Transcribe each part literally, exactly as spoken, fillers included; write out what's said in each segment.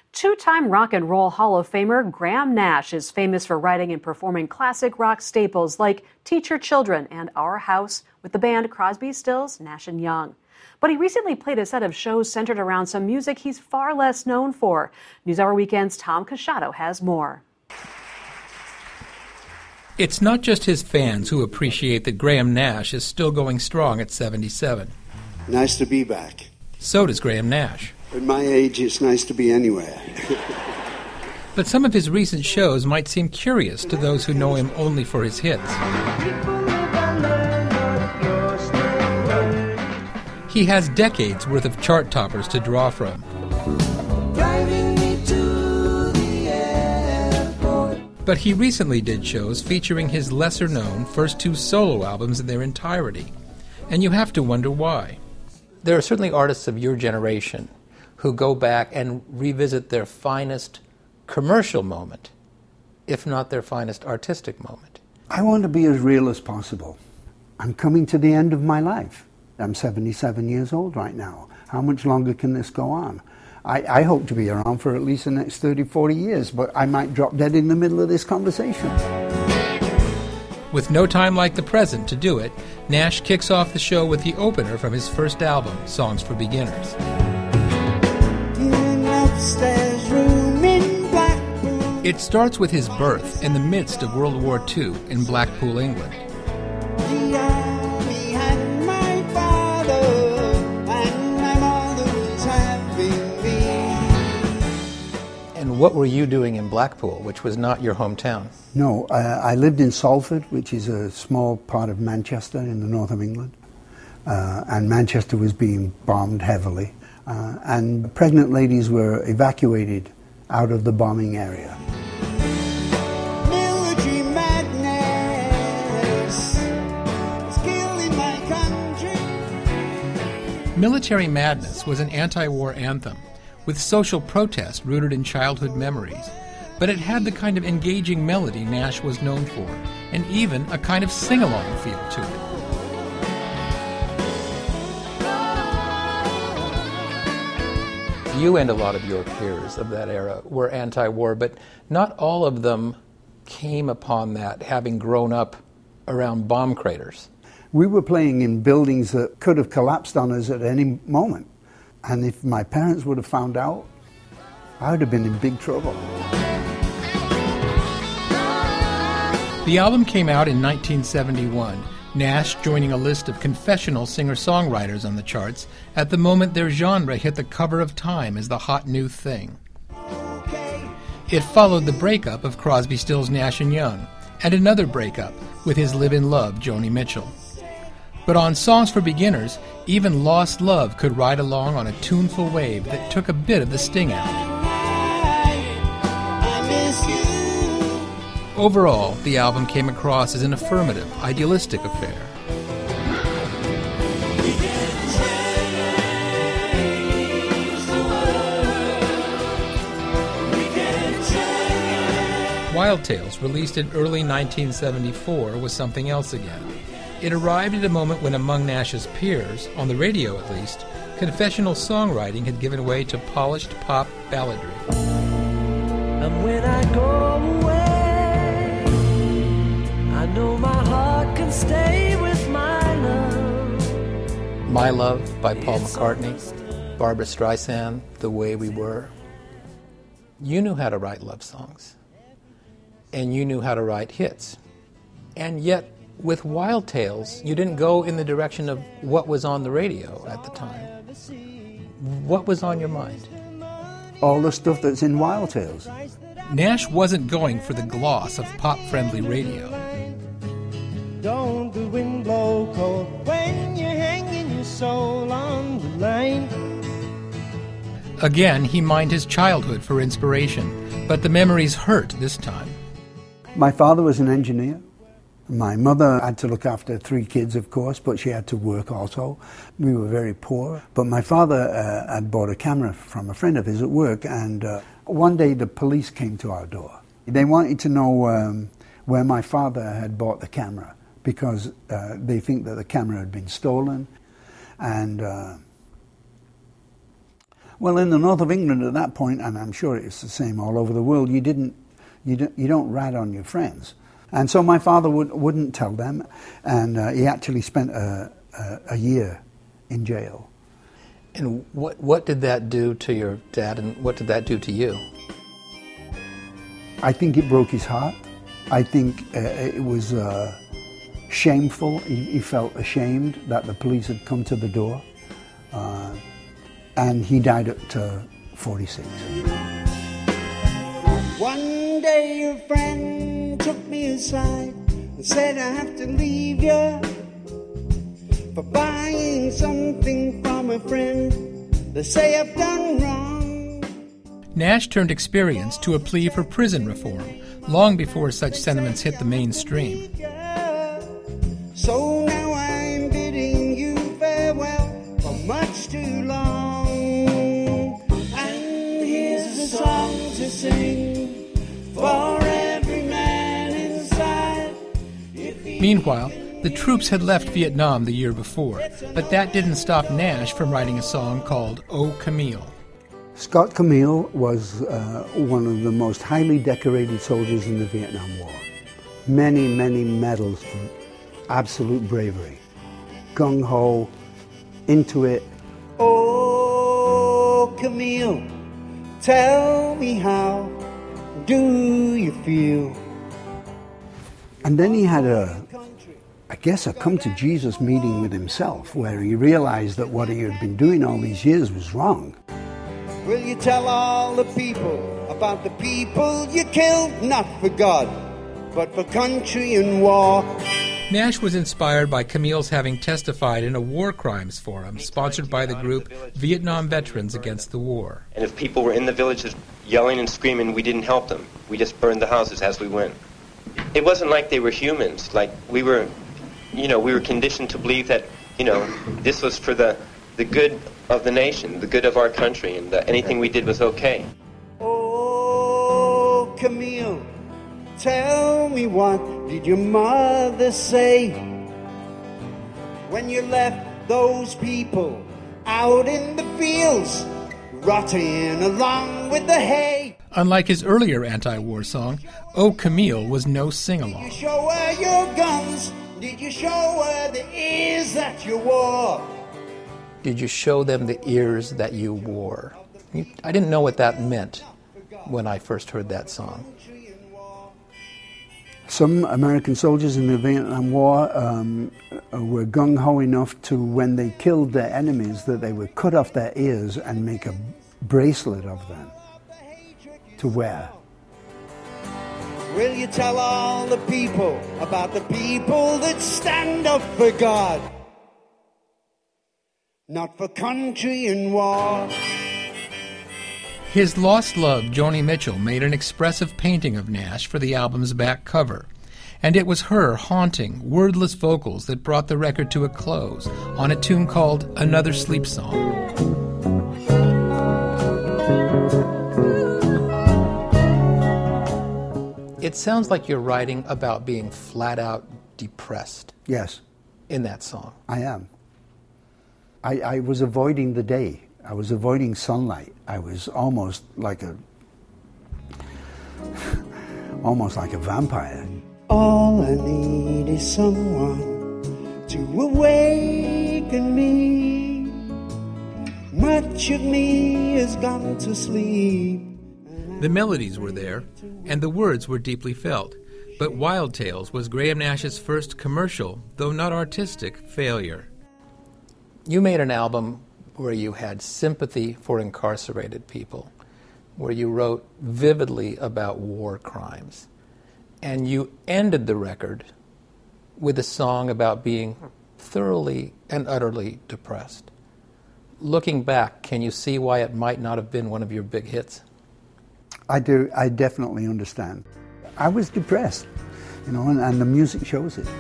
Two-time Rock and Roll Hall of Famer Graham Nash is famous for writing and performing classic rock staples like Teach Your Children and Our House with the band Crosby, Stills, Nash and Young. But he recently played a set of shows centered around some music he's far less known for. NewsHour Weekend's Tom Casciato has more. It's not just his fans who appreciate that Graham Nash is still going strong at seventy-seven. Nice to be back. So does Graham Nash. At my age, it's nice to be anywhere. But some of his recent shows might seem curious to those who know him only for his hits. He has decades worth of chart toppers to draw from. But he recently did shows featuring his lesser-known first two solo albums in their entirety. And you have to wonder why. There are certainly artists of your generation who go back and revisit their finest commercial moment, if not their finest artistic moment. I want to be as real as possible. I'm coming to the end of my life. I'm seventy-seven years old right now. How much longer can this go on? I, I hope to be around for at least the next thirty, forty years, but I might drop dead in the middle of this conversation. With no time like the present to do it, Nash kicks off the show with the opener from his first album, Songs for Beginners. It starts with his birth in the midst of World War Two in Blackpool, England. And what were you doing in Blackpool, which was not your hometown? No, uh, I lived in Salford, which is a small part of Manchester in the north of England. Uh, and Manchester was being bombed heavily. Uh, and pregnant ladies were evacuated out of the bombing area. Military madness is killing my country. Military Madness was an anti-war anthem with social protest rooted in childhood memories. But it had the kind of engaging melody Nash was known for, and even a kind of sing-along feel to it. You and a lot of your peers of that era were anti-war, but not all of them came upon that having grown up around bomb craters. We were playing in buildings that could have collapsed on us at any moment. And if my parents would have found out, I would have been in big trouble. The album came out in nineteen seventy-one, Nash joining a list of confessional singer-songwriters on the charts at the moment their genre hit the cover of Time as the hot new thing. It followed the breakup of Crosby, Stills, Nash and Young, and another breakup with his live-in love, Joni Mitchell. But on Songs for Beginners, even lost love could ride along on a tuneful wave that took a bit of the sting out. Overall, the album came across as an affirmative, idealistic affair. Wild Tales, released in early nineteen seventy-four, was something else again. It arrived at a moment when among Nash's peers, on the radio at least, confessional songwriting had given way to polished pop balladry. And when I go away, I know my heart can stay with my love. My Love by Paul McCartney, Barbra Streisand, The Way We Were. You knew how to write love songs. And you knew how to write hits. And yet, with Wild Tales, you didn't go in the direction of what was on the radio at the time. What was on your mind? All the stuff that's in Wild Tales. Nash wasn't going for the gloss of pop-friendly radio. Don't the wind blow cold when you're hanging your soul on the line. Again, he mined his childhood for inspiration, but the memories hurt this time. My father was an engineer. My mother had to look after three kids, of course, but she had to work also. We were very poor. But my father uh, had bought a camera from a friend of his at work, and uh, one day the police came to our door. They wanted to know um, where my father had bought the camera, because uh, they think that the camera had been stolen. And uh, Well, in the north of England at that point, and I'm sure it's the same all over the world, you didn't, you don't, you don't rat on your friends. And so my father would, wouldn't tell them, and uh, he actually spent a, a, a year in jail. And what what did that do to your dad, and what did that do to you? I think it broke his heart. I think uh, it was uh, shameful. He, he felt ashamed that the police had come to the door. Uh, and he died at uh, forty-six. One day your friend took me aside and said I have to leave you for buying something from a friend. They say I've done wrong. Nash turned experience to a plea for prison reform, long before such sentiments hit the mainstream. So now I'm bidding you farewell for much too long. And here's a song to sing for every man inside. Meanwhile, the troops had left Vietnam the year before, but that didn't stop Nash from writing a song called "Oh Camille." Scott Camille was uh, one of the most highly decorated soldiers in the Vietnam War. Many, many medals for absolute bravery. Gung-ho, into it. Oh, Camille, tell me how do you feel? And then he had a, I guess, a come-to-Jesus meeting with himself, where he realized that what he had been doing all these years was wrong. Will you tell all the people about the people you killed, not for God, but for country and war? Nash was inspired by Camille's having testified in a war crimes forum sponsored by the group Vietnam Veterans Against the War. And if people were in the villages yelling and screaming, we didn't help them. We just burned the houses as we went. It wasn't like they were humans. Like we were, you know, we were conditioned to believe that, you know, this was for the, the good of the nation, the good of our country, and that anything we did was okay. Oh, Camille, tell me, what did your mother say when you left those people out in the fields, rotting along with the hay? Unlike his earlier anti-war song, "Oh Camille" was no sing-along. Did you show her your guns? Did you show her the ears that you wore? Did you show them the ears that you wore? I didn't know what that meant when I first heard that song. Some American soldiers in the Vietnam War um, were gung-ho enough to, when they killed their enemies, that they would cut off their ears and make a bracelet of them to wear. Will you tell all the people about the people that stand up for God, not for country and war? His lost love, Joni Mitchell, made an expressive painting of Nash for the album's back cover, and it was her haunting, wordless vocals that brought the record to a close on a tune called Another Sleep Song. It sounds like you're writing about being flat-out depressed. Yes. In that song. I am. I, I was avoiding the day. I was avoiding sunlight. I was almost like a, almost like a vampire. All I need is someone to awaken me. Much of me has gone to sleep. The melodies were there, and the words were deeply felt. But Wild Tales was Graham Nash's first commercial, though not artistic, failure. You made an album where you had sympathy for incarcerated people, where you wrote vividly about war crimes. And you ended the record with a song about being thoroughly and utterly depressed. Looking back, can you see why it might not have been one of your big hits? I do. I definitely understand. I was depressed, you know, and, and the music shows it.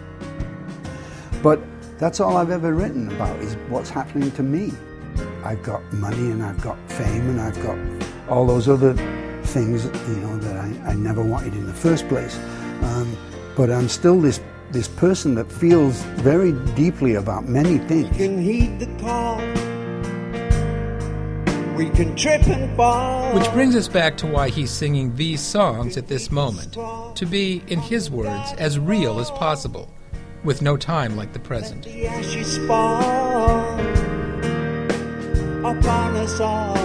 But that's all I've ever written about, is what's happening to me. I've got money and I've got fame and I've got all those other things, you know, that I, I never wanted in the first place. Um, but I'm still this this person that feels very deeply about many things. You can heed the call we can trip and fall. Which brings us back to why he's singing these songs at this moment, to be, in his words, as real as possible, with no time like the present. The ashes fall upon us all.